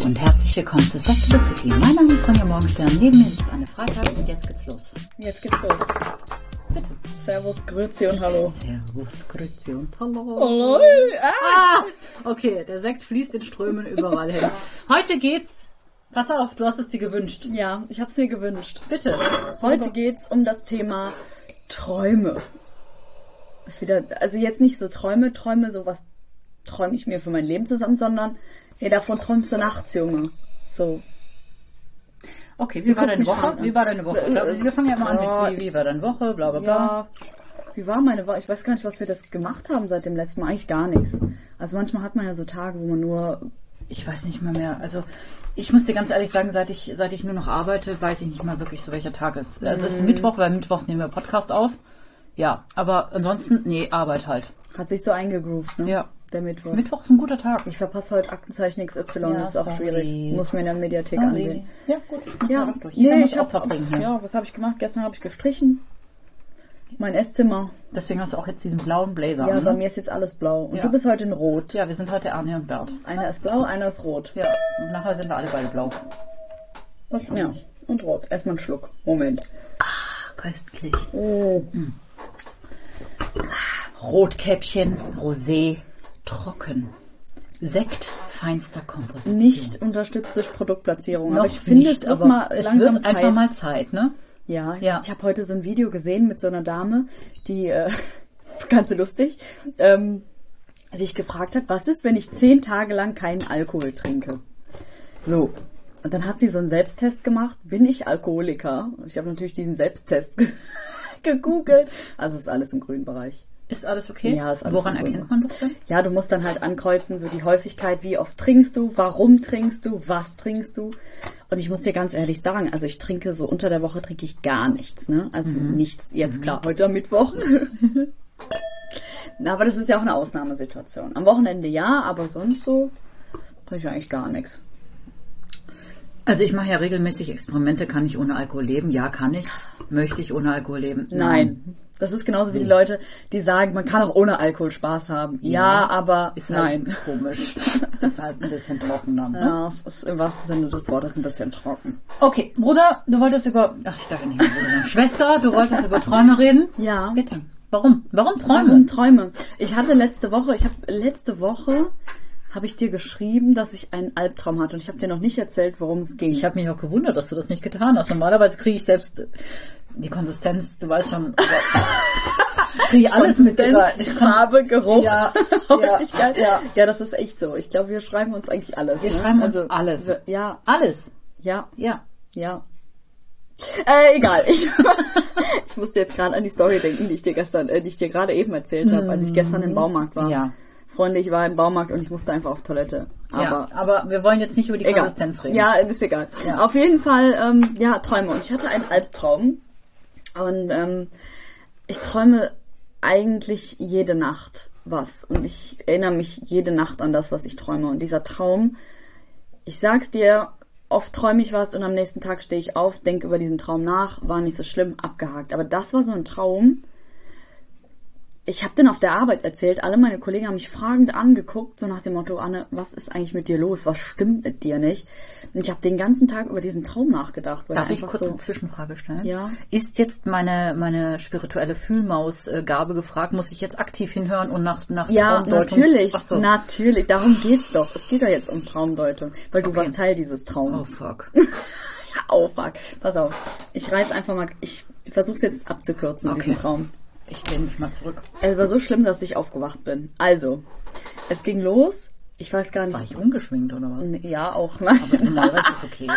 und herzlich willkommen zu Sex to the City. Mein Name ist Ronja Morgenstern, neben mir sitzt Anne Freitag und jetzt geht's los. Jetzt geht's los. Bitte. Servus, Grüezi und Hallo. Servus, Grüezi und Hallo. Hallo. Okay, der Sekt fließt in Strömen überall hin. Heute geht's, pass auf, du hast es dir gewünscht. Ja, ich hab's mir gewünscht. Bitte. Heute geht's um das Thema Träume. Ist wieder, also jetzt nicht so Träume, so was träume ich mir für mein Leben zusammen, sondern hey, davon träumst du nachts, Junge. So. Okay, wie war deine Woche? Wie war deine Woche? Wir fangen ja mal an mit, wie war deine Woche, bla bla bla. Ja, wie war meine Woche? Ich weiß gar nicht, was wir das gemacht haben seit dem letzten Mal. Eigentlich gar nichts. Also manchmal hat man ja so Tage, wo man nur... Ich weiß nicht mal mehr. Also ich muss dir ganz ehrlich sagen, seit ich nur noch arbeite, weiß ich nicht mal wirklich so, welcher Tag ist. Also es ist Mittwoch, weil mittwochs nehmen wir Podcast auf. Ja, aber ansonsten, nee, Arbeit halt. Hat sich so eingegroovt, ne? Ja. Der Mittwoch. Mittwoch ist ein guter Tag. Ich verpasse heute Aktenzeichen XY, Ja, das ist auch schwierig. Muss mir in der Mediathek ansehen. Ja, gut. Ja, Doch durch. nee, ich auch verbringen. Ja. Ja, was habe ich gemacht? Gestern habe ich gestrichen. Mein Esszimmer. Deswegen hast du auch jetzt diesen blauen Blazer. Ja, ne? bei mir ist jetzt alles blau. Und Ja. du bist heute in Rot. Ja, wir sind heute Arne und Bert. Einer ist blau, einer ist rot. Ja, und nachher sind wir alle beide blau. Ja, und rot. Erstmal einen Schluck. Moment. Köstlich. Oh. Rotkäppchen, Rosé, trocken. Sekt feinster Komposition. Nicht unterstützt durch Produktplatzierung. Noch aber ich finde, nicht, es wird aber mal es langsam wird Zeit. einfach mal Zeit, ne? Ja, Ja. ich habe heute so ein Video gesehen mit so einer Dame, die, ganz lustig, sich gefragt hat, was ist, wenn ich 10 Tage lang keinen Alkohol trinke? So. Und dann hat sie so einen Selbsttest gemacht. Bin ich Alkoholiker? Und ich habe natürlich diesen Selbsttest gegoogelt. Also ist alles im grünen Bereich. Ist alles okay? Ja, ist alles Woran im grünen erkennt man das denn? Ja, du musst dann halt ankreuzen, so die Häufigkeit, wie oft trinkst du, warum trinkst du, was trinkst du. Und ich muss dir ganz ehrlich sagen, also ich trinke so unter der Woche trinke ich gar nichts, ne? Also nichts, jetzt klar, heute am Mittwoch. Na, aber das ist ja auch eine Ausnahmesituation. Am Wochenende ja, aber sonst so trinke ich eigentlich gar nichts. Also ich mache ja regelmäßig Experimente. Kann ich ohne Alkohol leben? Ja, kann ich. Möchte ich ohne Alkohol leben? Nein. Das ist genauso wie die Leute, die sagen, man kann auch ohne Alkohol Spaß haben. Ja, aber ist halt nein. komisch. Ist halt ein bisschen trocken dann, ne? Ja, es ist im wahrsten Sinne des Wortes ein bisschen trocken. Okay, Bruder, du wolltest über... Ach, ich darf ja nicht mehr Bruder sagen. Schwester, du wolltest über Träume reden? Ja. Bitte. Warum? Warum Träume? Warum Träume? Ich hatte letzte Woche habe ich dir geschrieben, dass ich einen Albtraum hatte und ich habe dir noch nicht erzählt, worum es ging. Ich habe mich auch gewundert, dass du das nicht getan hast. Normalerweise kriege ich selbst die Konsistenz, du weißt schon, kriege ich alles mit. Farbe, Geruch, ja, Häufigkeit. ja. Ja, das ist echt so. Ich glaube, wir schreiben uns eigentlich alles. Wir ne? schreiben uns alles. Ja, Alles. ja, Ja. ja. Egal. Ich musste jetzt gerade an die Story denken, die ich dir gerade eben erzählt habe, als ich gestern im Baumarkt war. Ja. Freunde, ich war im Baumarkt und ich musste einfach auf Toilette. Aber wir wollen jetzt nicht über die Konsistenz reden. Ja, ist egal. Ja. Auf jeden Fall, Träume. Und ich hatte einen Albtraum. Und ich träume eigentlich jede Nacht was. Und ich erinnere mich jede Nacht an das, was ich träume. Und dieser Traum, ich sag's dir, oft träume ich was und am nächsten Tag stehe ich auf, denke über diesen Traum nach, war nicht so schlimm, abgehakt. Aber das war so ein Traum. Ich habe den auf der Arbeit erzählt. Alle meine Kollegen haben mich fragend angeguckt, so nach dem Motto, Anne, was ist eigentlich mit dir los? Was stimmt mit dir nicht? Und ich habe den ganzen Tag über diesen Traum nachgedacht. Weil Darf ich einfach kurz so, eine Zwischenfrage stellen? Ja. Ist jetzt meine spirituelle Fühlmausgabe gefragt? Muss ich jetzt aktiv hinhören und nach Ja, natürlich. Ach so. Natürlich. Darum geht's doch. Es geht doch jetzt um Traumdeutung. Weil du warst Teil dieses Oh, Traums. fuck. Oh, fuck. Pass auf. Ich reiß einfach mal, ich versuch's jetzt abzukürzen, Okay. diesen Traum. Ich lehne mich mal zurück. Es war so schlimm, dass ich aufgewacht bin. Also, es ging los. Ich weiß gar nicht. War ich ungeschminkt oder was? Ja, auch. Nein. Aber normalerweise ist okay.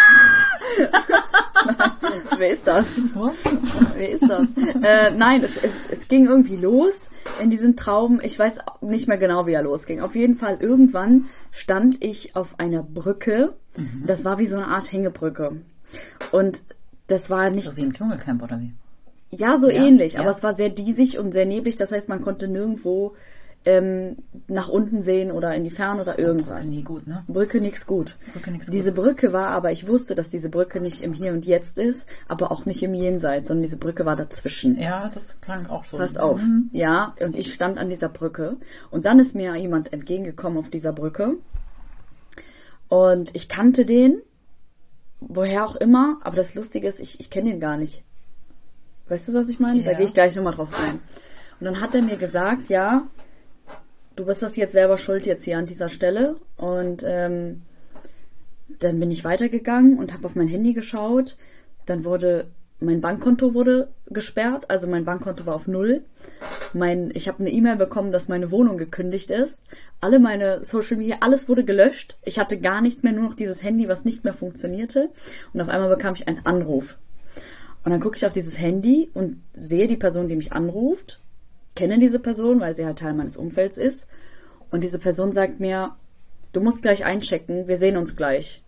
Wer ist das? Wer ist das? Nein, es ging irgendwie los in diesem Traum. Ich weiß nicht mehr genau, wie er losging. Auf jeden Fall, irgendwann stand ich auf einer Brücke. Das war wie so eine Art Hängebrücke. Und das war nicht... So wie im Dschungelcamp oder wie? Ja, so ähnlich. Aber ja. es war sehr diesig und sehr neblig. Das heißt, man konnte nirgendwo nach unten sehen oder in die Ferne oder irgendwas. Brücke nie gut, ne? Brücke nix gut. Brücke nix gut. Diese Brücke war aber, ich wusste, dass diese Brücke nicht im Hier und Jetzt ist, aber auch nicht im Jenseits, sondern diese Brücke war dazwischen. Ja, das klang auch so. Pass auf. Ja, und ich stand an dieser Brücke und dann ist mir jemand entgegengekommen auf dieser Brücke Und ich kannte den, woher auch immer, aber das Lustige ist, ich kenne ihn gar nicht. Weißt du, was ich meine? Ja. Da gehe ich gleich nochmal drauf ein. Und dann hat er mir gesagt, ja, du bist das jetzt selber schuld jetzt hier an dieser Stelle. Und dann bin ich weitergegangen und habe auf mein Handy geschaut. Dann mein Bankkonto wurde gesperrt, also mein Bankkonto war auf 0. Ich habe eine E-Mail bekommen, dass meine Wohnung gekündigt ist. Alle meine Social Media, alles wurde gelöscht. Ich hatte gar nichts mehr, nur noch dieses Handy, was nicht mehr funktionierte. Und auf einmal bekam ich einen Anruf. Und dann gucke ich auf dieses Handy und sehe die Person, die mich anruft, kenne diese Person, weil sie halt Teil meines Umfelds ist. Und diese Person sagt mir, du musst gleich einchecken, wir sehen uns gleich.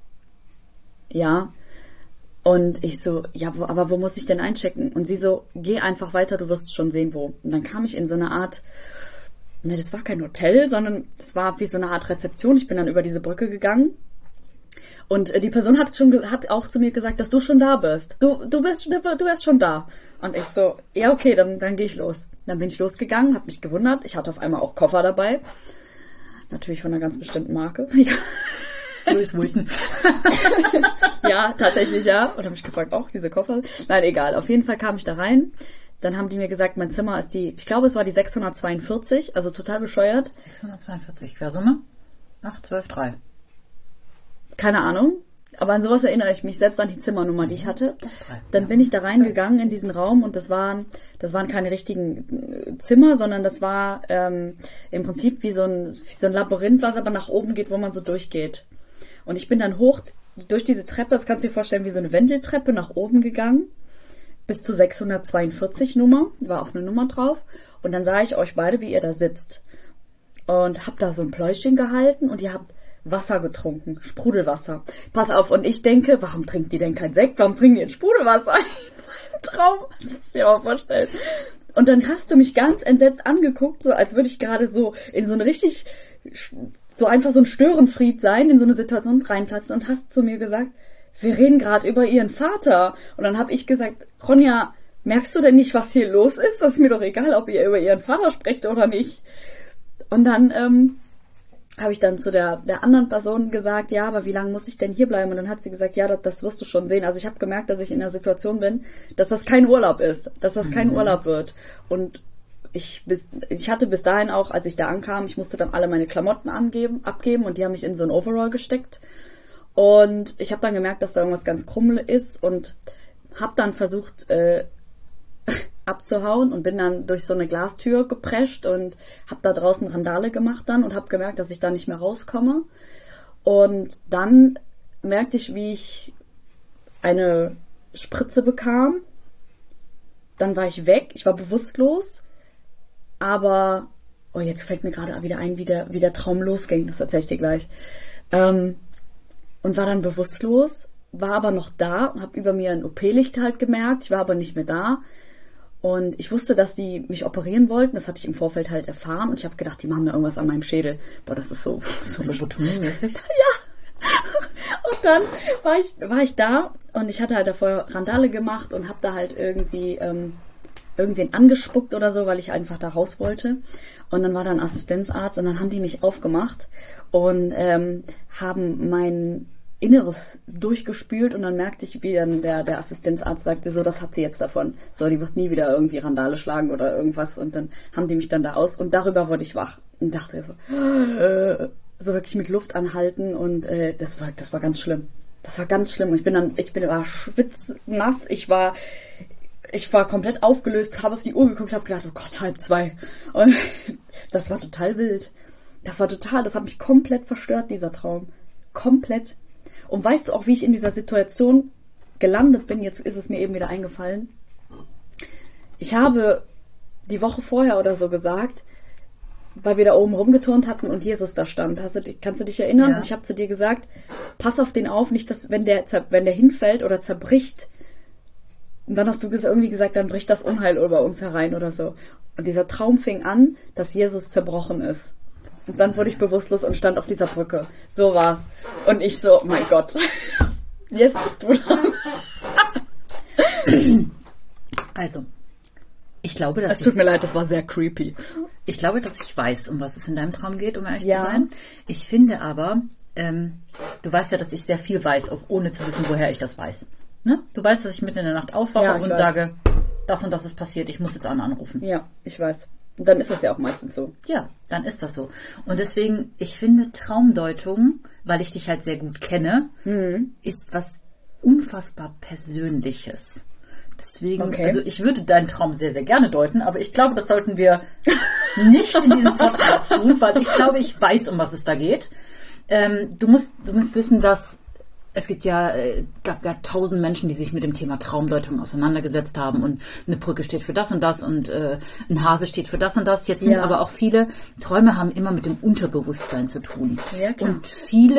Ja. Und ich so, ja, aber wo muss ich denn einchecken? Und sie so, geh einfach weiter, du wirst schon sehen, wo. Und dann kam ich in so eine Art, ne, das war kein Hotel, sondern es war wie so eine Art Rezeption. Ich bin dann über diese Brücke gegangen. Und die Person hat auch zu mir gesagt, dass du schon da bist. Du wärst schon da. Und ich so, ja, okay, dann gehe ich los. Dann bin ich losgegangen, habe mich gewundert. Ich hatte auf einmal auch Koffer dabei. Natürlich von einer ganz bestimmten Marke. Louis Vuitton. Ja, tatsächlich ja. Und habe mich gefragt, auch diese Koffer? Nein, egal. Auf jeden Fall kam ich da rein. Dann haben die mir gesagt, mein Zimmer ist ich glaube, es war die 642, also total bescheuert. 642, Quersumme? 8, 12, 3. Keine Ahnung. Aber an sowas erinnere ich mich, selbst an die Zimmernummer, die ich hatte. Dann bin ich da reingegangen in diesen Raum und das waren keine richtigen Zimmer, sondern das war im Prinzip wie so ein Labyrinth, was aber nach oben geht, wo man so durchgeht. Und ich bin dann hoch durch diese Treppe, das kannst du dir vorstellen, wie so eine Wendeltreppe nach oben gegangen, bis zur 642 Nummer, war auch eine Nummer drauf. Und dann sah ich euch beide, wie ihr da sitzt. Und hab da so ein Pläuschchen gehalten und ihr habt Wasser getrunken, Sprudelwasser. Pass auf, und ich denke, warum trinken die denn kein Sekt? Warum trinken die jetzt Sprudelwasser? Ein Traum, das musst du dir mal vorstellen. Und dann hast du mich ganz entsetzt angeguckt, so als würde ich gerade so in so eine richtig, so einfach so ein Störenfried sein, in so eine Situation reinplatzen und hast zu mir gesagt, wir reden gerade über ihren Vater. Und dann habe ich gesagt, Ronja, merkst du denn nicht, was hier los ist? Das ist mir doch egal, ob ihr über ihren Vater sprecht oder nicht. Und dann habe ich dann zu der anderen Person gesagt, ja, aber wie lange muss ich denn hier bleiben? Und dann hat sie gesagt, ja, das wirst du schon sehen. Also ich habe gemerkt, dass ich in der Situation bin, dass das kein Urlaub ist, dass das kein Urlaub wird. Und ich hatte bis dahin auch, als ich da ankam, ich musste dann alle meine Klamotten abgeben und die haben mich in so ein Overall gesteckt. Und ich habe dann gemerkt, dass da irgendwas ganz krumm ist und habe dann versucht abzuhauen und bin dann durch so eine Glastür geprescht und habe da draußen Randale gemacht dann und habe gemerkt, dass ich da nicht mehr rauskomme. Und dann merkte ich, wie ich eine Spritze bekam. Dann war ich weg, ich war bewusstlos, aber jetzt fällt mir gerade wieder ein, wie der Traum losging, das erzähle ich dir gleich. Und war dann bewusstlos, war aber noch da und habe über mir ein OP-Licht halt gemerkt, ich war aber nicht mehr da. Und ich wusste, dass die mich operieren wollten. Das hatte ich im Vorfeld halt erfahren. Und ich habe gedacht, die machen da irgendwas an meinem Schädel. Boah, das ist so Lobotomie-mäßig? Ja. Und dann war ich da und ich hatte halt davor Randale gemacht und habe da halt irgendwen angespuckt oder so, weil ich einfach da raus wollte. Und dann war da ein Assistenzarzt und dann haben die mich aufgemacht und haben mein Inneres durchgespült und dann merkte ich, wie dann der Assistenzarzt sagte, so, das hat sie jetzt davon. So, die wird nie wieder irgendwie Randale schlagen oder irgendwas. Und dann haben die mich dann da aus und darüber wurde ich wach und dachte so wirklich mit Luft anhalten und das war ganz schlimm. Das war ganz schlimm. Und ich war schwitznass, ich war komplett aufgelöst, habe auf die Uhr geguckt, habe gedacht, oh Gott, 1:30. Und das war total wild. Das hat mich komplett verstört, dieser Traum. Komplett. Und weißt du auch, wie ich in dieser Situation gelandet bin? Jetzt ist es mir eben wieder eingefallen. Ich habe die Woche vorher oder so gesagt, weil wir da oben rumgeturnt hatten und Jesus da stand. Kannst du dich erinnern? Ja. Und ich habe zu dir gesagt, pass auf den auf, nicht, dass wenn der hinfällt oder zerbricht. Und dann hast du irgendwie gesagt, dann bricht das Unheil über uns herein oder so. Und dieser Traum fing an, dass Jesus zerbrochen ist. Und dann wurde ich bewusstlos und stand auf dieser Brücke. So war's. Und ich so, oh mein Gott, jetzt bist du dran. Also, ich glaube, dass Es tut mir leid, das war sehr creepy. Ich glaube, dass ich weiß, um was es in deinem Traum geht, um ehrlich Ja. zu sein. Ich finde aber, du weißt ja, dass ich sehr viel weiß, auch ohne zu wissen, woher ich das weiß. Ne? Du weißt, dass ich mitten in der Nacht aufwache und sage, das und das ist passiert, ich muss jetzt Anna anrufen. Ja, ich weiß. Und dann ist das ja auch meistens so. Ja, dann ist das so. Und deswegen, ich finde Traumdeutung, weil ich dich halt sehr gut kenne, ist was unfassbar Persönliches. Deswegen, also ich würde deinen Traum sehr, sehr gerne deuten, aber ich glaube, das sollten wir nicht in diesem Podcast tun, weil ich glaube, ich weiß, um was es da geht. Du musst wissen, dass es gab ja 1000 Menschen, die sich mit dem Thema Traumdeutung auseinandergesetzt haben und eine Brücke steht für das und das und ein Hase steht für das und das. Jetzt sind aber auch viele, Träume haben immer mit dem Unterbewusstsein zu tun. Ja, klar. Und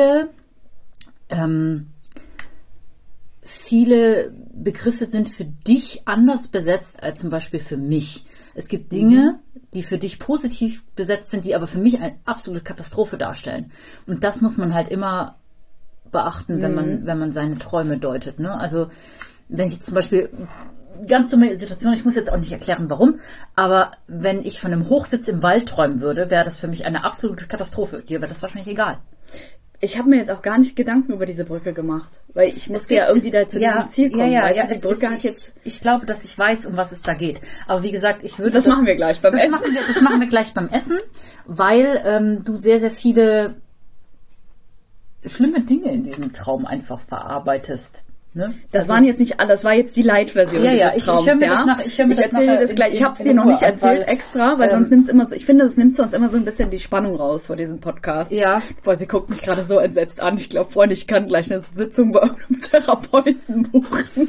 viele Begriffe sind für dich anders besetzt als zum Beispiel für mich. Es gibt Dinge, die für dich positiv besetzt sind, die aber für mich eine absolute Katastrophe darstellen. Und das muss man halt immer beachten, wenn man seine Träume deutet. Ne? Also wenn ich jetzt zum Beispiel, ganz dumme Situation, ich muss jetzt auch nicht erklären, warum, aber wenn ich von einem Hochsitz im Wald träumen würde, wäre das für mich eine absolute Katastrophe. Dir wäre das wahrscheinlich egal. Ich habe mir jetzt auch gar nicht Gedanken über diese Brücke gemacht, weil ich musste ja irgendwie da zu diesem Ziel kommen. Weißt du, die Brücke hat jetzt... Ich glaube, dass ich weiß, um was es da geht. Aber wie gesagt, ich würde... Das machen wir gleich beim Essen. Das machen wir gleich beim Essen, weil du sehr, sehr viele schlimme Dinge in diesem Traum einfach verarbeitest. Ne? Das waren jetzt nicht alle, das war jetzt die Light-Version dieses Traums. Ich erzähle dir das gleich. Ich habe es dir noch nicht erzählt extra, weil sonst nimmt es immer so, ich finde, das nimmt sonst immer so ein bisschen die Spannung raus vor diesem Podcast. Ja. Boah, sie guckt mich gerade so entsetzt an. Ich glaube, Freunde, ich kann gleich eine Sitzung bei einem Therapeuten buchen.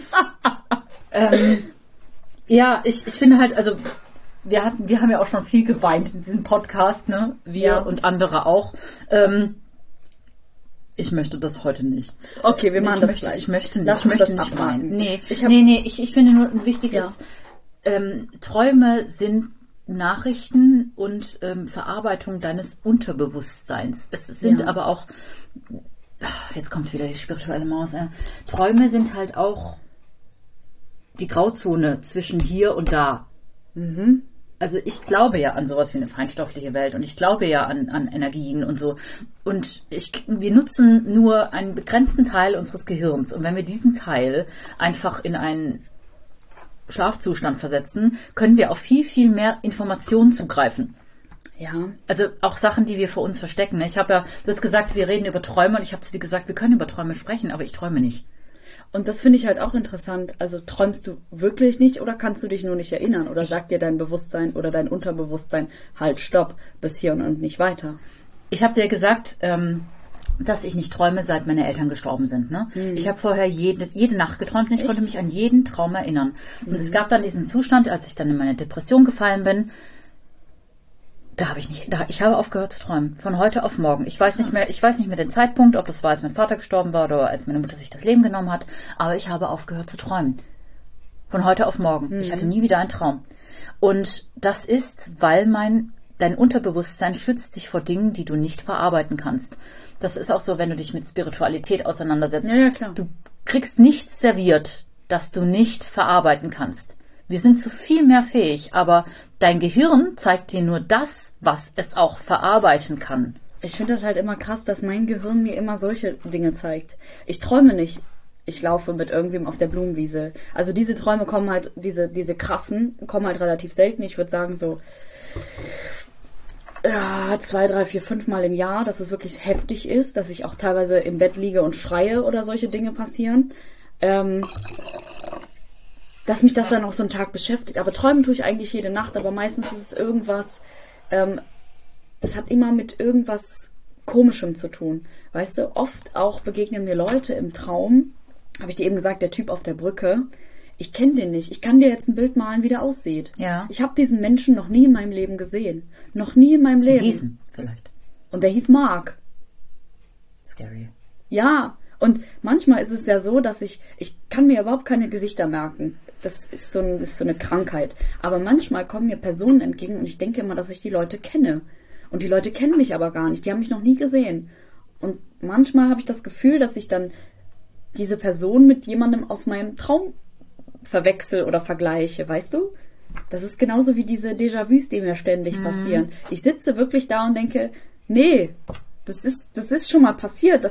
Ja, ich finde halt, also wir haben ja auch schon viel geweint in diesem Podcast, ne? Wir und andere auch. Ich möchte das heute nicht. Okay, wir machen das gleich. Ich möchte nicht. Lass uns das abwarten. Nee, ich finde nur ein wichtiges, Träume sind Nachrichten und Verarbeitung deines Unterbewusstseins. Es sind aber auch, jetzt kommt wieder die spirituelle Maus, Träume sind halt auch die Grauzone zwischen hier und da. Also ich glaube ja an sowas wie eine feinstoffliche Welt und ich glaube ja an Energien und so. Und wir nutzen nur einen begrenzten Teil unseres Gehirns. Und wenn wir diesen Teil einfach in einen Schlafzustand versetzen, können wir auf viel, viel mehr Informationen zugreifen. Ja. Also auch Sachen, die wir vor uns verstecken. Ich habe ja, du hast gesagt, wir reden über Träume und ich habe zu dir gesagt, wir können über Träume sprechen, aber ich träume nicht. Und das finde ich halt auch interessant. Also träumst du wirklich nicht oder kannst du dich nur nicht erinnern? Oder sagt dir dein Bewusstsein oder dein Unterbewusstsein, halt, stopp, bis hier und nicht weiter? Ich habe dir gesagt, dass ich nicht träume, seit meine Eltern gestorben sind. Ne? Ich habe vorher jede Nacht geträumt und ich konnte mich an jeden Traum erinnern. Und es gab dann diesen Zustand, als ich dann in meine Depression gefallen bin, ich habe aufgehört zu träumen. Von heute auf morgen. Ich weiß nicht mehr den Zeitpunkt, ob das war, als mein Vater gestorben war oder als meine Mutter sich das Leben genommen hat, aber ich habe aufgehört zu träumen. Von heute auf morgen. Ich hatte nie wieder einen Traum. Und das ist, weil dein Unterbewusstsein schützt dich vor Dingen, die du nicht verarbeiten kannst. Das ist auch so, wenn du dich mit Spiritualität auseinandersetzt. Ja, klar. Du kriegst nichts serviert, das du nicht verarbeiten kannst. Wir sind zu viel mehr fähig, aber dein Gehirn zeigt dir nur das, was es auch verarbeiten kann. Ich finde das halt immer krass, dass mein Gehirn mir immer solche Dinge zeigt. Ich träume nicht, ich laufe mit irgendwem auf der Blumenwiese. Also diese Träume kommen halt, diese krassen, kommen halt relativ selten. Ich würde sagen so 2, 3, 4, 5 Mal im Jahr, dass es wirklich heftig ist, dass ich auch teilweise im Bett liege und schreie oder solche Dinge passieren. Dass mich das dann auch so einen Tag beschäftigt. Aber träumen tue ich eigentlich jede Nacht, aber meistens ist es irgendwas, es hat immer mit irgendwas Komischem zu tun. Weißt du, oft auch begegnen mir Leute im Traum, habe ich dir eben gesagt, der Typ auf der Brücke, ich kenne den nicht. Ich kann dir jetzt ein Bild malen, wie der aussieht. Ja. Ich habe diesen Menschen noch nie in meinem Leben gesehen. Noch nie in meinem Leben. Diesen vielleicht. Und der hieß Mark. Scary. Ja, und manchmal ist es ja so, dass ich kann mir überhaupt keine Gesichter merken. Das ist so eine Krankheit. Aber manchmal kommen mir Personen entgegen und ich denke immer, dass ich die Leute kenne. Und die Leute kennen mich aber gar nicht. Die haben mich noch nie gesehen. Und manchmal habe ich das Gefühl, dass ich dann diese Person mit jemandem aus meinem Traum verwechsel oder vergleiche. Weißt du? Das ist genauso wie diese Déjà-vus, die mir ständig passieren. Ich sitze wirklich da und denke, nee, Das ist schon mal passiert.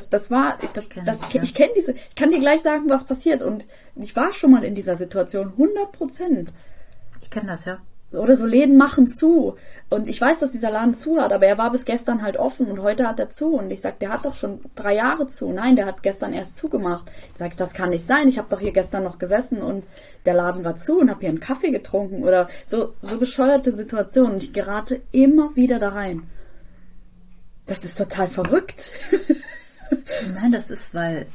Ich kann dir gleich sagen, was passiert. Und ich war schon mal in dieser Situation, 100%. Ich kenne das, ja. Oder so Läden machen zu. Und ich weiß, dass dieser Laden zu hat, aber er war bis gestern halt offen und heute hat er zu. Und ich sag, der hat doch schon 3 Jahre zu. Nein, der hat gestern erst zugemacht. Ich sag, das kann nicht sein. Ich habe doch hier gestern noch gesessen und der Laden war zu und habe hier einen Kaffee getrunken. Oder so bescheuerte Situationen. Und ich gerate immer wieder da rein. Das ist total verrückt. Nein, das ist, weil,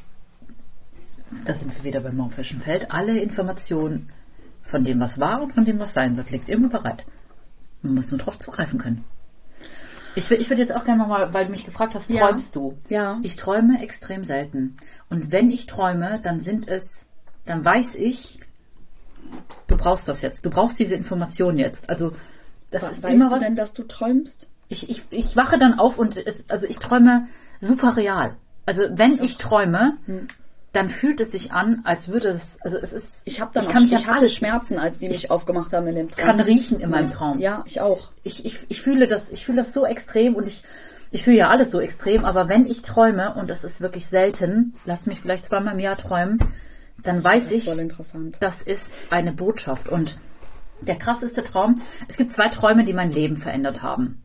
da sind wir wieder beim morphischen Feld, alle Informationen von dem, was war und von dem, was sein wird, liegt immer bereit. Man muss nur darauf zugreifen können. Ich würde jetzt auch gerne nochmal, weil du mich gefragt hast, träumst du? Ja. Ich träume extrem selten. Und wenn ich träume, dann weiß ich, du brauchst das jetzt. Du brauchst diese Information jetzt. Also, das ist immer was. Weißt du denn, dass du träumst? Ich wache dann auf und ich träume super real. Also, wenn ich träume, dann fühlt es sich an, als würde es, also es ist... Ich hatte Schmerzen, als die mich aufgemacht haben in dem Traum. Kann riechen in meinem Traum. Ja, ich auch. Ich fühle das so extrem und ich fühle ja alles so extrem, aber wenn ich träume, und das ist wirklich selten, lass mich vielleicht 2-mal im Jahr träumen, dann weiß ich, das ist eine Botschaft. Und der krasseste Traum, es gibt 2 Träume, die mein Leben verändert haben.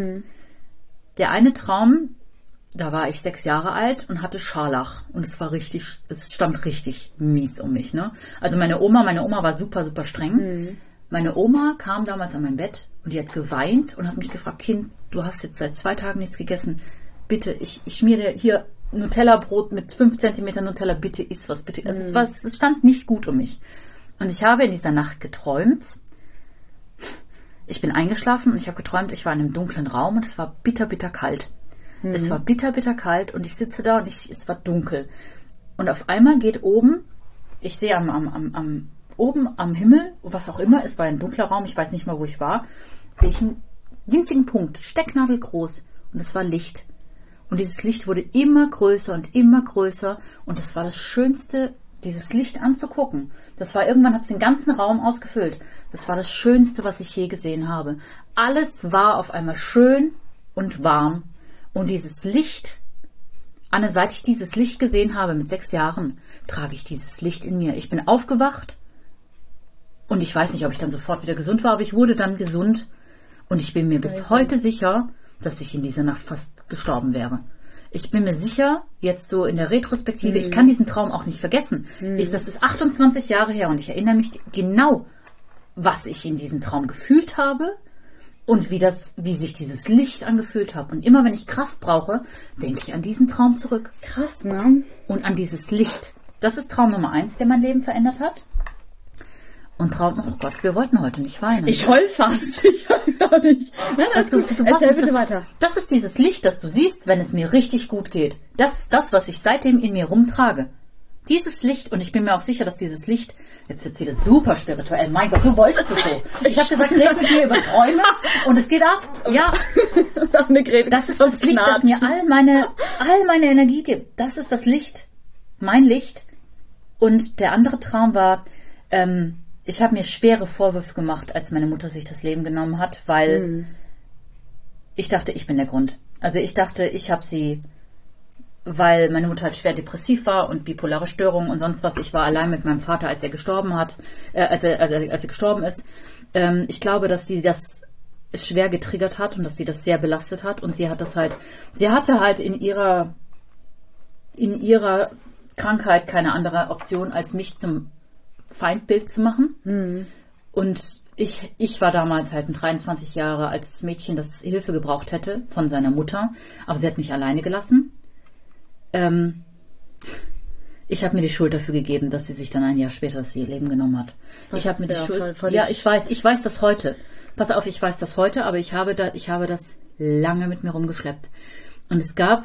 Der eine Traum, da war ich 6 Jahre alt und hatte Scharlach. Und es stand richtig mies um mich. Ne? Also meine Oma war super, super streng. Meine Oma kam damals an mein Bett und die hat geweint und hat mich gefragt, Kind, du hast jetzt seit 2 Tagen nichts gegessen. Bitte, ich schmiere dir hier Nutella-Brot mit 5 cm Nutella. Bitte iss was, bitte. Also es stand nicht gut um mich. Und ich habe in dieser Nacht geträumt. Ich bin eingeschlafen und ich habe geträumt, ich war in einem dunklen Raum und es war bitter, bitter kalt. Es war bitter, bitter kalt und ich sitze da und es war dunkel. Und auf einmal geht oben, ich sehe oben am Himmel, was auch immer, es war ein dunkler Raum, ich weiß nicht mal, wo ich war, sehe ich einen winzigen Punkt, stecknadelgroß, und es war Licht. Und dieses Licht wurde immer größer und es war das Schönste, dieses Licht anzugucken. Irgendwann hat es den ganzen Raum ausgefüllt. Das war das Schönste, was ich je gesehen habe. Alles war auf einmal schön und warm. Und dieses Licht, Anne, seit ich dieses Licht gesehen habe mit 6 Jahren, trage ich dieses Licht in mir. Ich bin aufgewacht und ich weiß nicht, ob ich dann sofort wieder gesund war, aber ich wurde dann gesund und ich bin mir bis heute sicher, dass ich in dieser Nacht fast gestorben wäre. Ich bin mir sicher, jetzt so in der Retrospektive, ich kann diesen Traum auch nicht vergessen. Das ist 28 Jahre her und ich erinnere mich genau, was ich in diesem Traum gefühlt habe. Und wie sich dieses Licht angefühlt hat. Und immer wenn ich Kraft brauche, denke ich an diesen Traum zurück. Krass, ne? Und an dieses Licht. Das ist Traum Nummer 1, der mein Leben verändert hat. Und Traum, oh Gott, wir wollten heute nicht weinen. Ich heul fast. Ich weiß auch nicht. Nein, erzähl bitte weiter. Das ist dieses Licht, das du siehst, wenn es mir richtig gut geht. Das ist das, was ich seitdem in mir rumtrage. Dieses Licht, und ich bin mir auch sicher, dass dieses Licht, jetzt wird es wieder super spirituell, mein Gott, du wolltest es so. Ich habe gesagt, red mit mir über Träume und es geht ab. Ja, das ist das Licht, das mir all meine Energie gibt. Das ist das Licht, mein Licht. Und der andere Traum war, ich habe mir schwere Vorwürfe gemacht, als meine Mutter sich das Leben genommen hat, weil ich dachte, ich bin der Grund. Also ich dachte, ich habe sie... weil meine Mutter halt schwer depressiv war und bipolare Störungen und sonst was. Ich war allein mit meinem Vater, als er gestorben ist. Ich glaube, dass sie das schwer getriggert hat und dass sie das sehr belastet hat und sie hatte halt in ihrer Krankheit keine andere Option, als mich zum Feindbild zu machen. Und ich war damals halt ein 23 Jahre altes Mädchen, das Hilfe gebraucht hätte von seiner Mutter, aber sie hat mich alleine gelassen. Ich habe mir die Schuld dafür gegeben, dass sie sich dann ein Jahr später das Leben genommen hat. Ich habe mir die Schuld. Ja, ich weiß das heute. Pass auf, ich weiß das heute, aber ich habe das lange mit mir rumgeschleppt. Und es gab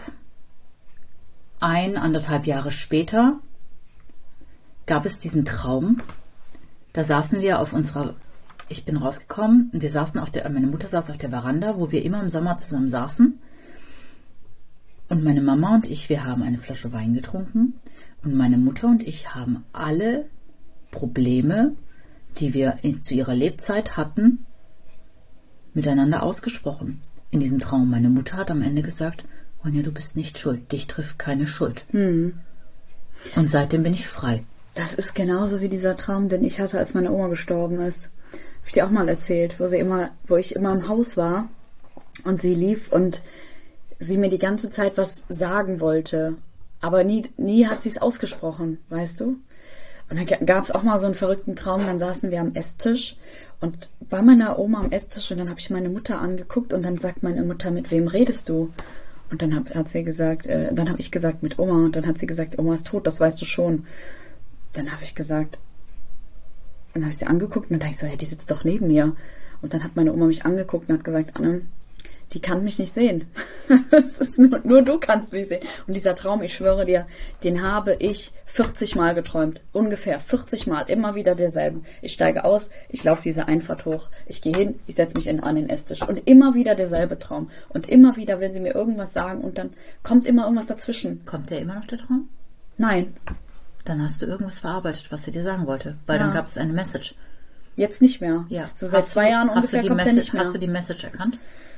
1,5 Jahre später gab es diesen Traum. Da saßen wir ich bin rausgekommen und meine Mutter saß auf der Veranda, wo wir immer im Sommer zusammen saßen. Und meine Mama und ich, wir haben eine Flasche Wein getrunken. Und meine Mutter und ich haben alle Probleme, die wir zu ihrer Lebzeit hatten, miteinander ausgesprochen. In diesem Traum. Meine Mutter hat am Ende gesagt, Ronja, du bist nicht schuld. Dich trifft keine Schuld. Und seitdem bin ich frei. Das ist genauso wie dieser Traum, den ich hatte, als meine Oma gestorben ist. Habe ich dir auch mal erzählt, wo ich immer im Haus war und sie lief und sie mir die ganze Zeit was sagen wollte. Aber nie hat sie es ausgesprochen, weißt du? Und dann gab es auch mal so einen verrückten Traum, dann saßen wir am Esstisch und bei meiner Oma am Esstisch und dann habe ich meine Mutter angeguckt und dann sagt meine Mutter, mit wem redest du? Und dann hat sie gesagt, dann habe ich gesagt, mit Oma. Und dann hat sie gesagt, Oma ist tot, das weißt du schon. Dann habe ich gesagt, dann habe ich sie angeguckt und dann dachte ich so, hey, die sitzt doch neben mir. Und dann hat meine Oma mich angeguckt und hat gesagt, Anne, die kann mich nicht sehen. Es ist nur du kannst mich sehen. Und dieser Traum, ich schwöre dir, den habe ich 40 Mal geträumt. Ungefähr 40 Mal. Immer wieder derselben. Ich steige aus, ich laufe diese Einfahrt hoch. Ich gehe hin, ich setze mich an den Esstisch. Und immer wieder derselbe Traum. Und immer wieder will sie mir irgendwas sagen und dann kommt immer irgendwas dazwischen. Kommt der immer noch, der Traum? Nein. Dann hast du irgendwas verarbeitet, was sie dir sagen wollte. Weil dann gab es eine Message. Jetzt nicht mehr. Ja. So seit 2 Jahren ungefähr kommt der nicht mehr. Hast du die Message erkannt?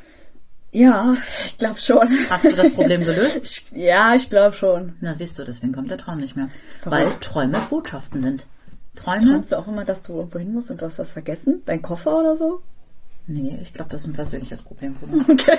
Ja, ich glaube schon. Hast du das Problem gelöst? Ja, ich glaube schon. Na siehst du, deswegen kommt der Traum nicht mehr. Verrückt. Weil Träume Botschaften sind. Träumst du auch immer, dass du irgendwo hin musst und du hast was vergessen? Dein Koffer oder so? Nee, ich glaube, das ist ein persönliches Problem. Okay.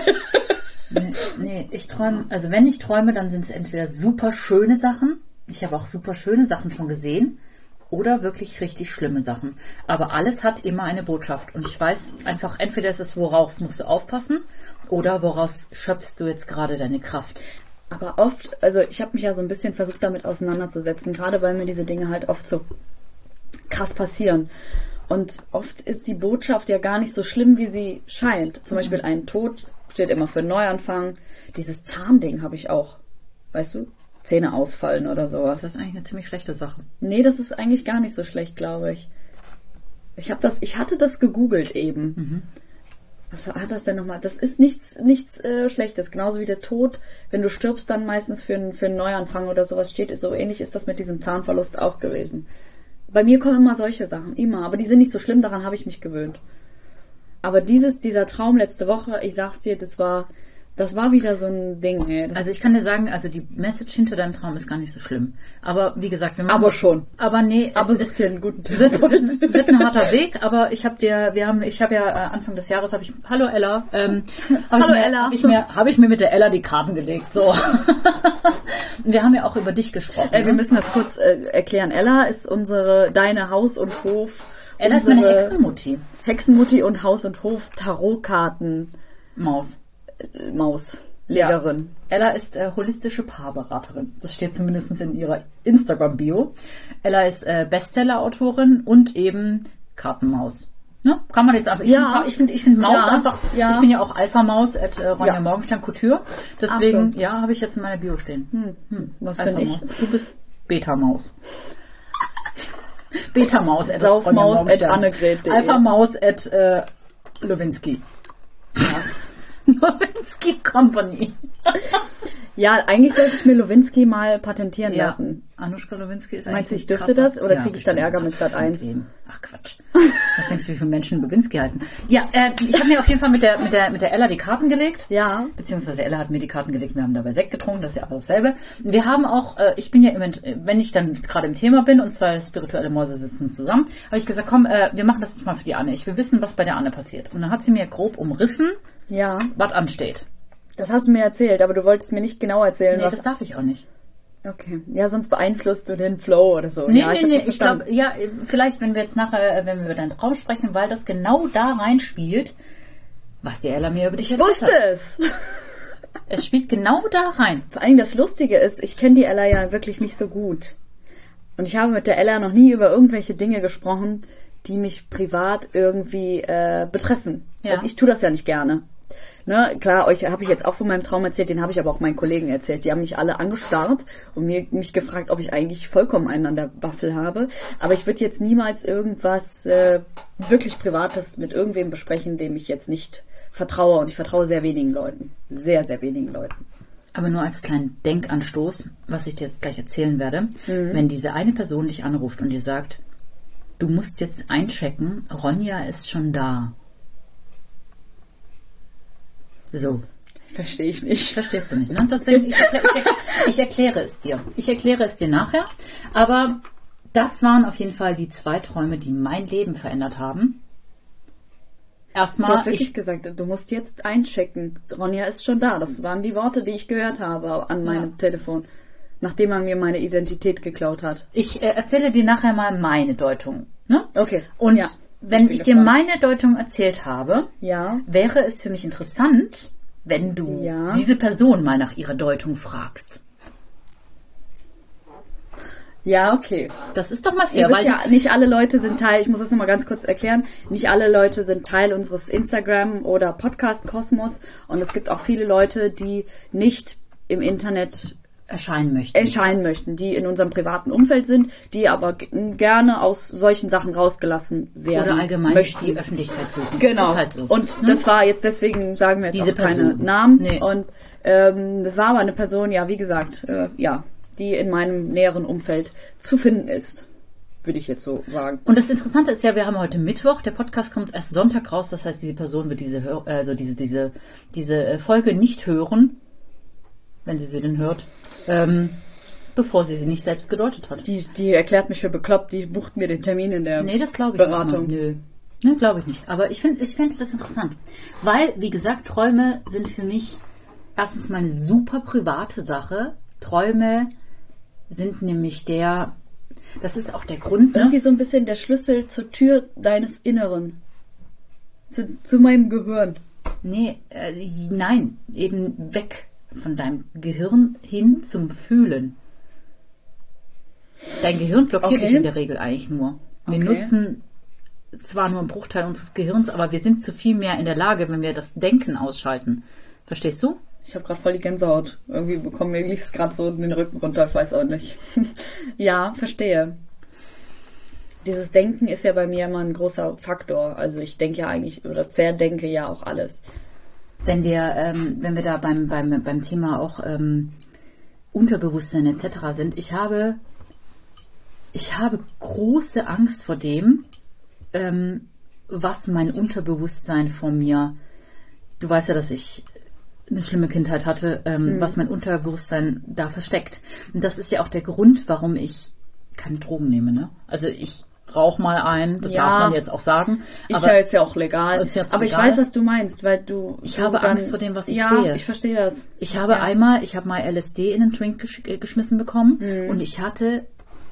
Nee, ich träume, also wenn ich träume, dann sind es entweder super schöne Sachen. Ich habe auch super schöne Sachen schon gesehen. Oder wirklich richtig schlimme Sachen. Aber alles hat immer eine Botschaft. Und ich weiß einfach, entweder ist es, worauf musst du aufpassen, oder woraus schöpfst du jetzt gerade deine Kraft. Aber oft, also ich habe mich ja so ein bisschen versucht, damit auseinanderzusetzen, gerade weil mir diese Dinge halt oft so krass passieren. Und oft ist die Botschaft ja gar nicht so schlimm, wie sie scheint. Zum Beispiel ein Tod steht immer für einen Neuanfang. Dieses Zahnding habe ich auch. Weißt du? Zähne ausfallen oder sowas. Das ist eigentlich eine ziemlich schlechte Sache. Nee, das ist eigentlich gar nicht so schlecht, glaube ich. Ich hatte das gegoogelt eben. Was hat das denn nochmal? Das ist nichts Schlechtes. Genauso wie der Tod. Wenn du stirbst, dann meistens für einen Neuanfang oder sowas steht. So ähnlich ist das mit diesem Zahnverlust auch gewesen. Bei mir kommen immer solche Sachen. Immer. Aber die sind nicht so schlimm. Daran habe ich mich gewöhnt. Aber dieser Traum letzte Woche, ich sag's dir, das war wieder so ein Ding. Ey. Also ich kann dir sagen, also die Message hinter deinem Traum ist gar nicht so schlimm. Aber wie gesagt, wir machen... Aber schon. Aber nee. Aber such dir einen guten Tipp. Wird ein harter Weg, aber ich habe ja Anfang des Jahres Hallo Ella. Hallo Ella. Habe ich mir mit der Ella die Karten gelegt. So. Wir haben ja auch über dich gesprochen. Wir müssen das kurz erklären. Ella ist deine Haus- und Hof... Ella ist meine Hexenmutti. Hexenmutti und Haus- und Hof Tarotkarten. Mauslegerin. Ja. Ella ist holistische Paarberaterin. Das steht zumindest in ihrer Instagram-Bio. Ella ist Bestseller-Autorin und eben Kartenmaus. Ne? Kann man jetzt einfach. Ich finde Maus einfach. Ja. Ich bin ja auch Alpha-Maus at Ronja Morgenstern Couture. Deswegen, so. Habe ich jetzt in meiner Bio stehen. Was bin ich? Du bist Beta-Maus. Beta-Maus at Saufmaus at Annegret. Alpha-Maus at Lewinsky. Ja. Lewinsky Company. Ja, eigentlich sollte ich mir Lewinsky mal patentieren lassen. Anuschka Lewinsky ist Meinst du, ich dürfte das? Oder kriege ich dann Ärger mit Sat.1? Ach Quatsch. Was denkst du, wie viele Menschen Lewinsky heißen? Ja, ich habe mir auf jeden Fall mit der Ella die Karten gelegt. Ja. Beziehungsweise Ella hat mir die Karten gelegt, wir haben dabei Sekt getrunken, das ist ja alles dasselbe. Wir haben auch, ich bin ja immer, wenn ich dann gerade im Thema bin und zwei spirituelle Mäuse sitzen zusammen, habe ich gesagt, komm, wir machen das jetzt mal für die Anne. Ich will wissen, was bei der Anne passiert. Und dann hat sie mir grob umrissen, was ansteht. Das hast du mir erzählt, aber du wolltest mir nicht genau erzählen, was... Nee, das darf ich auch nicht. Okay. Ja, sonst beeinflusst du den Flow oder so. Nee, ich glaube, vielleicht, wenn wir jetzt nachher, wenn wir über deinen Traum sprechen, weil das genau da reinspielt, was die Ella mir über dich erzählt hat. Ich wusste es! Es spielt genau da rein. Vor allem das Lustige ist, ich kenne die Ella ja wirklich nicht so gut. Und ich habe mit der Ella noch nie über irgendwelche Dinge gesprochen, die mich privat irgendwie betreffen. Ja. Also ich tue das ja nicht gerne. Ne, klar, euch habe ich jetzt auch von meinem Traum erzählt, den habe ich aber auch meinen Kollegen erzählt. Die haben mich alle angestarrt und mich gefragt, ob ich eigentlich vollkommen einen an der Waffel habe. Aber ich würde jetzt niemals irgendwas wirklich Privates mit irgendwem besprechen, dem ich jetzt nicht vertraue. Und ich vertraue sehr wenigen Leuten. Sehr, sehr wenigen Leuten. Aber nur als kleinen Denkanstoß, was ich dir jetzt gleich erzählen werde. Wenn diese eine Person dich anruft und dir sagt, du musst jetzt einchecken, Ronja ist schon da. So. Verstehe ich nicht. Verstehst du nicht, ne? Deswegen, ich erkläre es dir. Ich erkläre es dir nachher. Aber das waren auf jeden Fall die 2 Träume, die mein Leben verändert haben. Erstmal, Sie hat wirklich gesagt, du musst jetzt einchecken. Ronja ist schon da. Das waren die Worte, die ich gehört habe an meinem Telefon, nachdem er mir meine Identität geklaut hat. Ich erzähle dir nachher mal meine Deutung. Ne? Okay. Und ja, wenn ich dir meine Deutung erzählt habe, ja, wäre es für mich interessant, wenn du diese Person mal nach ihrer Deutung fragst. Ja, okay. Das ist doch mal fair. Ihr wisst ja, nicht alle Leute sind Teil, ich muss das nochmal ganz kurz erklären, nicht alle Leute sind Teil unseres Instagram- oder Podcast-Kosmos und es gibt auch viele Leute, die nicht im Internet erscheinen möchten, die in unserem privaten Umfeld sind, die aber gerne aus solchen Sachen rausgelassen werden. Oder allgemein die Öffentlichkeit suchen. Genau. Das ist halt so. Und das war jetzt, deswegen sagen wir jetzt diese auch keine Person. Namen. Nee. Und das war aber eine Person, ja, wie gesagt, die in meinem näheren Umfeld zu finden ist. Würde ich jetzt so sagen. Und das Interessante ist ja, wir haben heute Mittwoch, der Podcast kommt erst Sonntag raus, das heißt, diese Person wird diese Folge nicht hören, wenn sie denn hört, bevor sie nicht selbst gedeutet hat. Die erklärt mich für bekloppt, die bucht mir den Termin in der das glaube ich Beratung. Nicht. Nö, glaube ich nicht. Aber ich finde das interessant. Weil, wie gesagt, Träume sind für mich erstens mal eine super private Sache. Träume sind nämlich das ist auch der Grund, ne? Irgendwie so ein bisschen der Schlüssel zur Tür deines Inneren. Zu meinem Gehirn. Nein, eben weg von deinem Gehirn hin zum Fühlen. Dein Gehirn blockiert dich in der Regel eigentlich nur. Wir nutzen zwar nur einen Bruchteil unseres Gehirns, aber wir sind zu viel mehr in der Lage, wenn wir das Denken ausschalten. Verstehst du? Ich habe gerade voll die Gänsehaut. Irgendwie mir lief es gerade so den Rücken runter, ich weiß auch nicht. Ja, verstehe. Dieses Denken ist ja bei mir immer ein großer Faktor. Also ich denke ja eigentlich, oder zerdenke ja auch alles. Wenn wir da beim Thema auch Unterbewusstsein etc. sind, ich habe große Angst vor dem, was mein Unterbewusstsein von mir, du weißt ja, dass ich eine schlimme Kindheit hatte, was mein Unterbewusstsein da versteckt. Und das ist ja auch der Grund, warum ich keine Drogen nehme. Ne? Also ich rauche mal ein, das darf man jetzt auch sagen. Ist ja jetzt ja auch legal. Aber ich weiß, was du meinst, weil ich habe Angst vor dem, was ich sehe. Ja, ich verstehe das. Ich habe mal LSD in einen Drink geschmissen bekommen und ich hatte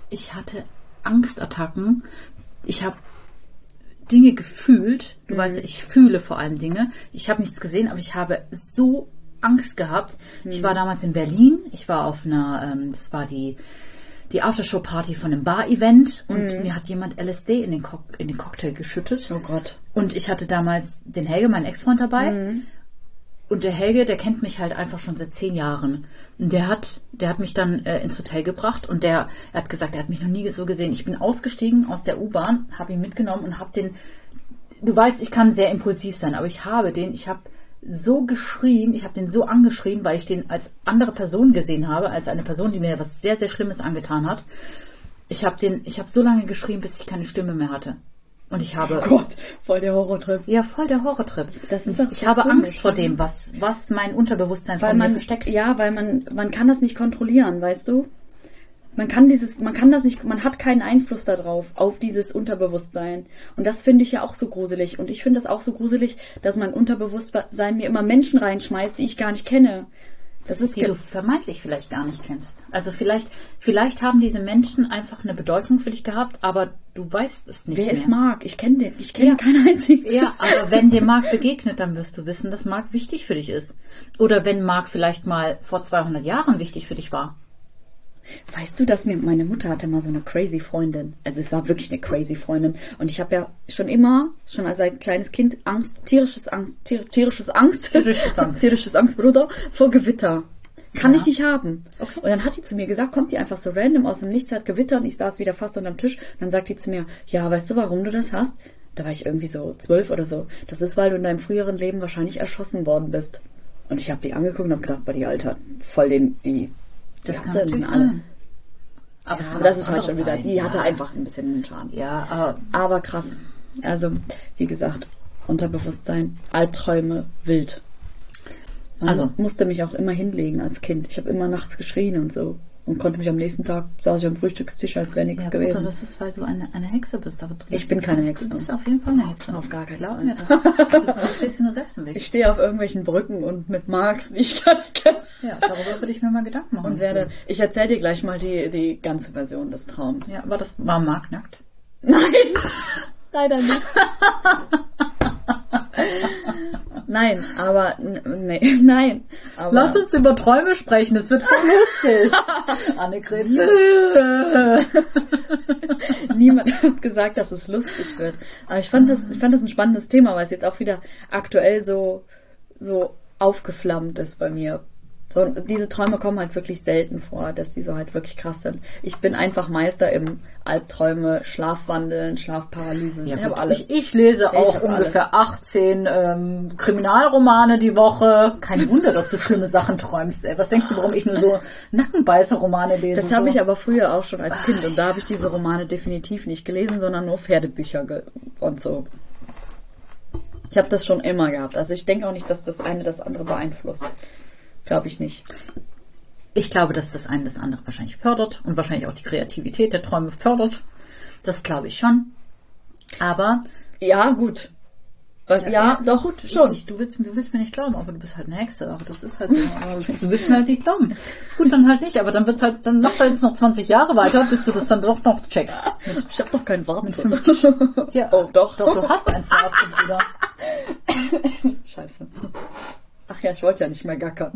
Angstattacken. Ich habe Dinge gefühlt. Du weißt ja, ich fühle vor allem Dinge. Ich habe nichts gesehen, aber ich habe so Angst gehabt. Ich war damals in Berlin. Ich war auf einer, das war die Aftershow-Party von einem Bar-Event und mir hat jemand LSD in den Cocktail geschüttet. Oh Gott. Und ich hatte damals den Helge, meinen Ex-Freund, dabei. Und der Helge, der kennt mich halt einfach schon seit 10 Jahren. Und der hat mich dann ins Hotel gebracht und er hat gesagt, er hat mich noch nie so gesehen. Ich bin ausgestiegen aus der U-Bahn, habe ihn mitgenommen und habe du weißt, ich kann sehr impulsiv sein, aber ich habe so geschrien, ich habe den so angeschrien, weil ich den als andere Person gesehen habe, als eine Person, die mir was sehr, sehr Schlimmes angetan hat. Ich habe so lange geschrien, bis ich keine Stimme mehr hatte. Und ich habe... Oh Gott, voll der Horrortrip. Ja, voll der Horrortrip. Ich habe Angst vor dem, was mein Unterbewusstsein von mir versteckt. Ja, weil man kann das nicht kontrollieren, weißt du? Man hat keinen Einfluss darauf, auf dieses Unterbewusstsein. Und das finde ich ja auch so gruselig. Und ich finde es auch so gruselig, dass mein Unterbewusstsein mir immer Menschen reinschmeißt, die ich gar nicht kenne. Die du vermeintlich vielleicht gar nicht kennst. Also vielleicht haben diese Menschen einfach eine Bedeutung für dich gehabt, aber du weißt es nicht mehr. Wer ist Marc? Ich kenne den. Ich kenne keinen einzigen. Ja, aber wenn dir Marc begegnet, dann wirst du wissen, dass Marc wichtig für dich ist. Oder wenn Marc vielleicht mal vor 200 Jahren wichtig für dich war. Weißt du, dass meine Mutter hatte mal so eine crazy Freundin. Also es war wirklich eine crazy Freundin. Und ich habe ja schon als ein kleines Kind tierisches Angst, Bruder, vor Gewitter. Kann ich nicht haben. Okay. Und dann hat die zu mir gesagt, kommt die einfach so random aus dem Nichts, hat Gewitter und ich saß wieder fast unterm Tisch. Und dann sagt die zu mir, ja, weißt du, warum du das hast? Da war ich irgendwie so 12 oder so. Das ist, weil du in deinem früheren Leben wahrscheinlich erschossen worden bist. Und ich habe die angeguckt und habe gedacht, bei die Alter, voll das kann natürlich sein. Aber das ist halt schon wieder, die hatte einfach ein bisschen einen Schaden. Ja, aber krass. Also, wie gesagt, Unterbewusstsein, Albträume, wild. Also musste mich auch immer hinlegen als Kind. Ich habe immer nachts geschrien und so. Und konnte mich am nächsten Tag, saß ich am Frühstückstisch, als wäre nichts gewesen. Gut, das ist, weil du eine Hexe bist. Aber ich bin keine Hexe. Du bist auf jeden Fall eine Hexe. Auf gar keinen Glaub Fall. mir das. Du stehst dir nur selbst im Weg. Ich stehe auf irgendwelchen Brücken und mit Marks, die ich gar nicht kenne. Ja, darüber würde ich mir mal Gedanken machen. Und ich erzähle dir gleich mal die ganze Version des Traums. Ja, aber das war Mark nackt? Nein, leider nicht. Nein, aber nein. Aber Lass uns über Träume sprechen, es wird voll lustig. Annegret. Niemand hat gesagt, dass es lustig wird. Aber ich fand das ein spannendes Thema, weil es jetzt auch wieder aktuell so aufgeflammt ist bei mir. So, diese Träume kommen halt wirklich selten vor, dass die so halt wirklich krass sind. Ich bin einfach Meister im Albträume, Schlafwandeln, Schlafparalysen. Ja, ich habe gut, alles. ich lese auch ungefähr 18 Kriminalromane die Woche. Kein Wunder, dass du schlimme Sachen träumst. Ey. Was denkst du, warum ich nur so Nackenbeißer-Romane lese? Das habe ich aber früher auch schon als Kind. Und da habe ich diese Romane definitiv nicht gelesen, sondern nur Pferdebücher und so. Ich habe das schon immer gehabt. Also ich denke auch nicht, dass das eine das andere beeinflusst. Glaube ich nicht. Ich glaube, dass das eine das andere wahrscheinlich fördert und wahrscheinlich auch die Kreativität der Träume fördert. Das glaube ich schon. Aber... Ja, gut. Ja, doch, gut, schon. Du willst mir nicht glauben, aber du bist halt eine Hexe. Aber das ist halt so. Du willst mir halt nicht glauben. Gut, dann halt nicht. Aber dann machst du jetzt noch 20 Jahre weiter, bis du das dann doch noch checkst. Ich habe doch kein Warzen. Ja, oh, doch. Doch, du hast ein Warzen wieder. Scheiße. Ach ja, ich wollte ja nicht mehr gackern.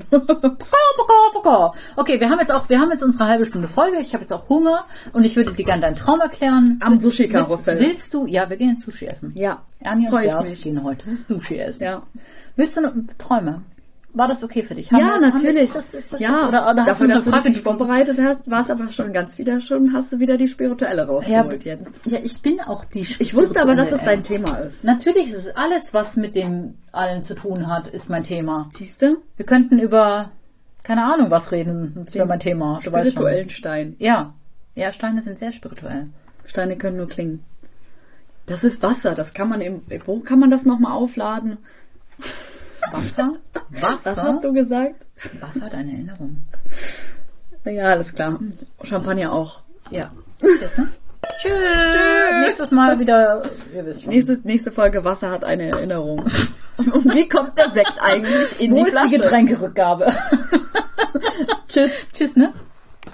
Okay, wir haben jetzt unsere halbe Stunde Folge. Ich habe jetzt auch Hunger und ich würde dir gerne deinen Traum erklären. Am Sushi-Karussell. Willst du? Ja, wir gehen jetzt Sushi essen. Ja. Ernie und Bert gehen heute Sushi essen. Ja. Willst du Träume? War das okay für dich? Natürlich. Ist das ja, jetzt, oder hast dafür, du eine dass du Frage, dich vorbereitet hast, war es aber hast du wieder die Spirituelle rausgeholt jetzt. Ja, ich bin auch die Spirituelle. Ich wusste aber, dass das dein Thema ist. Natürlich ist es alles, was mit dem allen zu tun hat, ist mein Thema. Siehst du? Wir könnten über, keine Ahnung, was reden. Das wäre mein Thema. Du weißt schon. Spirituellen Stein. Ja. Ja, Steine sind sehr spirituell. Steine können nur klingen. Das ist Wasser. Das kann man wo kann man das nochmal aufladen? Wasser? Was hast du gesagt? Wasser hat eine Erinnerung. Ja, alles klar. Champagner auch. Ja. Tschüss, ne? Tschüss. Nächstes Mal wieder, ihr wisst schon. Nächste Folge Wasser hat eine Erinnerung. Und wie kommt der Sekt eigentlich in die Flasche? Wo ist die Getränkerückgabe? Tschüss. Tschüss, ne?